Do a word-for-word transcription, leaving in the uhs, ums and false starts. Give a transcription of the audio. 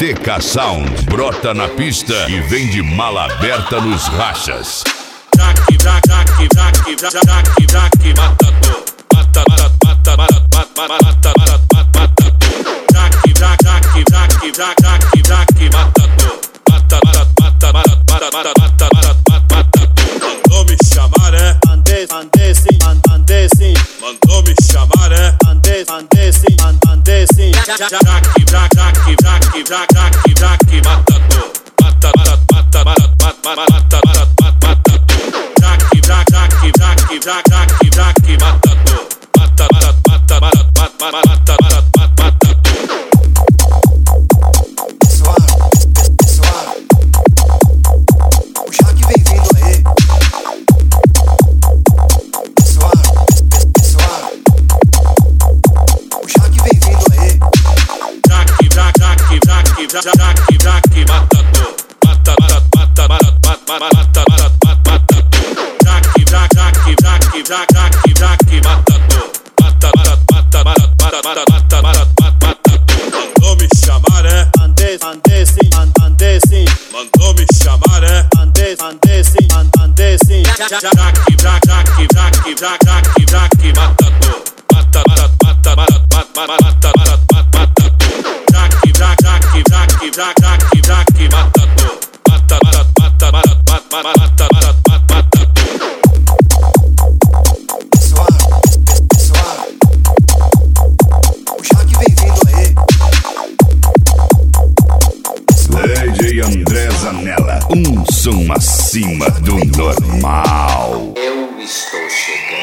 T K Sound brota na pista e vem de mala aberta nos rachas. Jaque, jaque, jaque, jaque, jaque, jaque, matador. Mata, mata, mata, mata, mata, mata, mata. Jaque, jaque, jaque, jaque, jaque, jaque, matador. Mata, mata, mata, mata, mata, mata, mata, mata. Mandou me chamar, é? Mandei, mandei sim, mandei sim. Mandou me chamar, é? Mandei, mandei sim, mandei sim. Jaque, jaque, jaque, jaque, jaque, jaque, matador. Mata, mata, mata, mata, mata, mata, mata. Jaque, jaque, jaque, jaque, jaque, matador. Mata, mata, mata, mata, mata, mata, mata. Pessoal, pessoal, o Jaque vem vindo aí. Pessoal, pessoal, o Jaque vem vindo aí. Jaque, jaque, jaque, jaque, jaque, jaque, matador. Mata, mata, mata, mata, mata, mata, mata. Jaque, jaque, jaque, jaque, jaque, matador. Mata, mata, mata, mata, mata, mata, mata. Mandou me chamar, é? Mandei, mandei sim, mandei sim. Mandou me chamar, é? Mandei, mandei sim, mandei sim. Jaque, jaque, jaque, jaque, jaque, jaque, matador. Mata, mata, mata, mata, mata, mata. Jaque, jaque, jaque, jaque, jaque, matador. Mata, mata, mata, mata, mata, mata. Pessoal, pessoal, o Jaque vem vindo aí. D J André Zanella, um som acima do normal. Eu estou chegando.